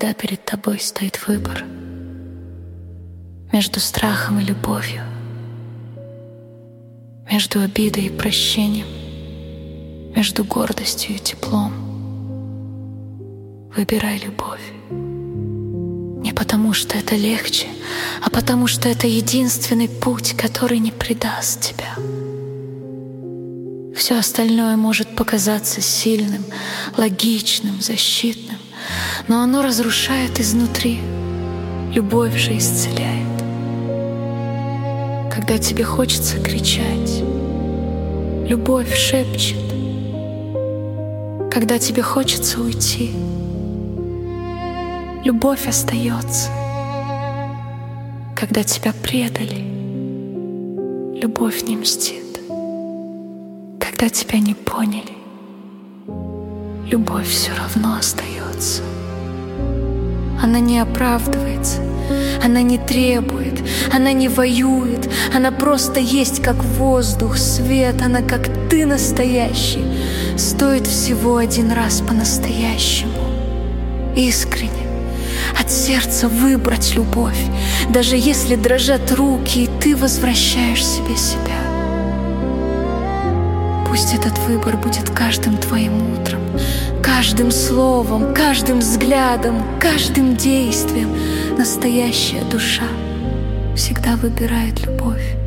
когда перед тобой стоит выбор между страхом и любовью, между обидой и прощением, между гордостью и теплом, выбирай любовь. Не потому, что это легче, а потому, что это единственный путь, который не предаст тебя. Все остальное может показаться сильным, логичным, защитным, но оно разрушает изнутри. Любовь же исцеляет. Когда тебе хочется кричать, любовь шепчет. Когда тебе хочется уйти, любовь остается. Когда тебя предали, любовь не мстит. Когда тебя не поняли, любовь все равно остается. Она не оправдывается, она не требует, она не воюет, она просто есть как воздух, свет, она как ты настоящий. Стоит всего один раз по-настоящему, искренне, от сердца выбрать любовь, даже если дрожат руки, и ты возвращаешь себе себя. Пусть этот выбор будет каждым твоим утром, каждым словом, каждым взглядом, каждым действием. Настоящая душа всегда выбирает любовь.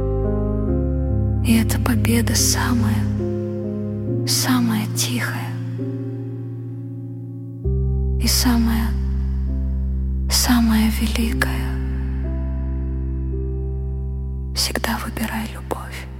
И эта победа самая тихая и самая великая. Всегда выбирай любовь.